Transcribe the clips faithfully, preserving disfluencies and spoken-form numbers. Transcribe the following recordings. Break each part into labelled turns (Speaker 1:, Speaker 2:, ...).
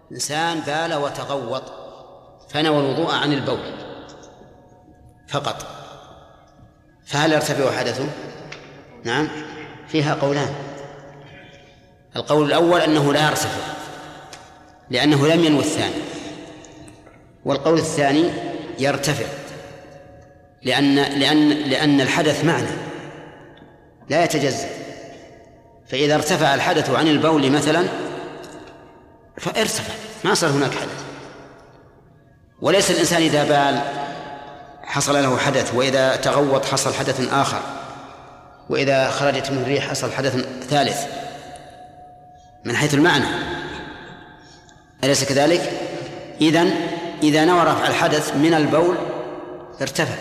Speaker 1: إنسان بال وتغوط فنوى الوضوء عن البول فقط، فهل يرتفع حدثه؟ نعم، فيها قولان. القول الأول أنه لا يرتفع لأنه لم ينوي الثاني، والقول الثاني يرتفع لأن لأن لأن الحدث معنى لا يتجزأ، فإذا ارتفع الحدث عن البول مثلا فارتفع، ما صار هناك حدث. وليس الإنسان إذا بال حصل له حدث، وإذا تغوط حصل حدث آخر، وإذا خرجت من الريح حصل حدث ثالث من حيث المعنى، أليس كذلك؟ إذن إذا نوى رفع الحدث من البول ارتفع.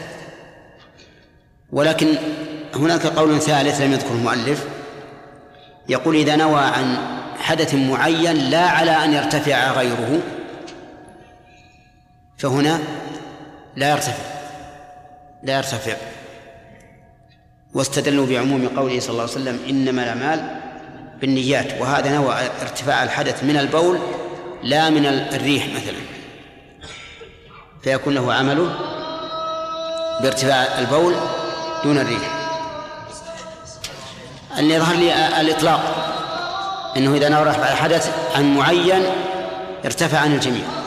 Speaker 1: ولكن هناك قول ثالث لم يذكره المؤلف، يقول إذا نوى عن حدث معين لا على أن يرتفع غيره فهنا لا يرتفع لا يرتفع واستدلوا بعموم قوله صلى الله عليه وسلم إنما الأعمال بالنيات، وهذا نوى ارتفاع الحدث من البول لا من الريح مثلا، فيكون له عمله بارتفاع البول دون الريح. اللي يظهر لي الإطلاق أنه إذا نوى رفع الحدث عن معين ارتفع عن الجميع.